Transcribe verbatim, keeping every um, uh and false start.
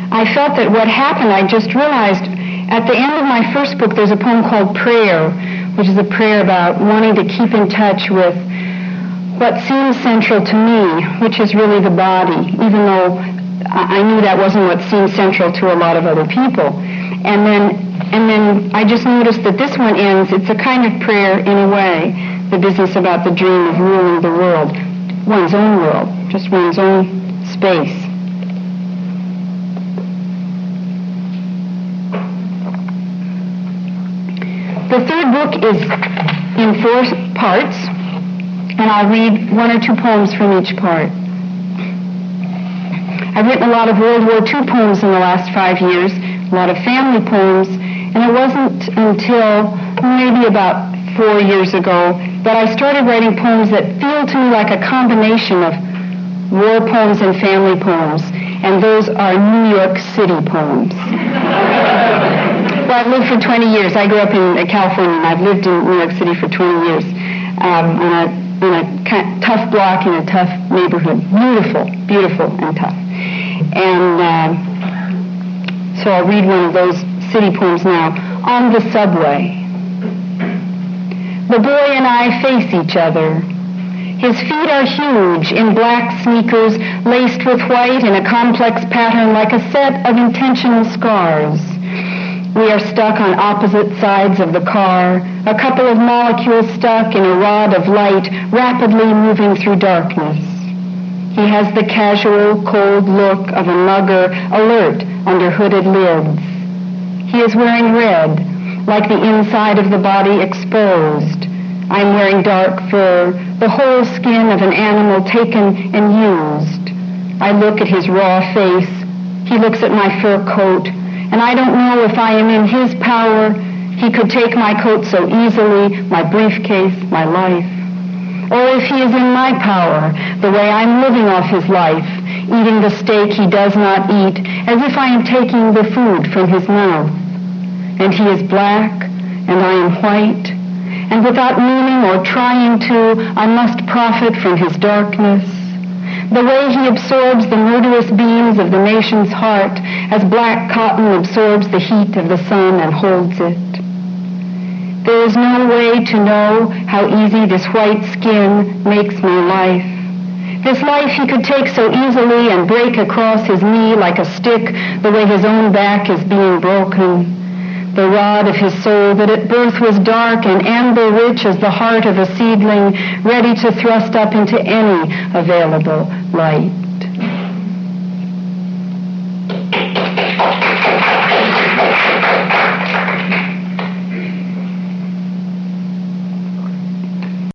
I felt that what happened, I just realized at the end of my first book, there's a poem called Prayer, which is a prayer about wanting to keep in touch with what seems central to me, which is really the body, even though I knew that wasn't what seemed central to a lot of other people. And then and then I just noticed that this one ends, it's a kind of prayer in a way, the business about the dream of ruling the world, one's own world, just one's own space. The third book is in four parts, and I'll read one or two poems from each part. I've written a lot of World War Two poems in the last five years, a lot of family poems, and it wasn't until maybe about four years ago that I started writing poems that feel to me like a combination of war poems and family poems, and those are New York City poems. Well, I've lived for twenty years. I grew up in California, and I've lived in New York City for twenty years, um, in a, in a kind of tough block in a tough neighborhood. Beautiful, beautiful and tough. And uh, so I'll read one of those city poems now. On the Subway. The boy and I face each other. His feet are huge in black sneakers laced with white in a complex pattern like a set of intentional scars. We are stuck on opposite sides of the car, a couple of molecules stuck in a rod of light rapidly moving through darkness. He has the casual, cold look of a mugger alert under hooded lids. He is wearing red, like the inside of the body exposed. I'm wearing dark fur, the whole skin of an animal taken and used. I look at his raw face. He looks at my fur coat, and I don't know if I am in his power. He could take my coat so easily, my briefcase, my life. Or if he is in my power, the way I'm living off his life, eating the steak he does not eat, as if I am taking the food from his mouth. And he is black, and I am white, and without meaning or trying to, I must profit from his darkness. The way he absorbs the murderous beams of the nation's heart, as black cotton absorbs the heat of the sun and holds it. There is no way to know how easy this white skin makes my life. This life he could take so easily and break across his knee like a stick, the way his own back is being broken. The rod of his soul that at birth was dark and amber rich as the heart of a seedling, ready to thrust up into any available light.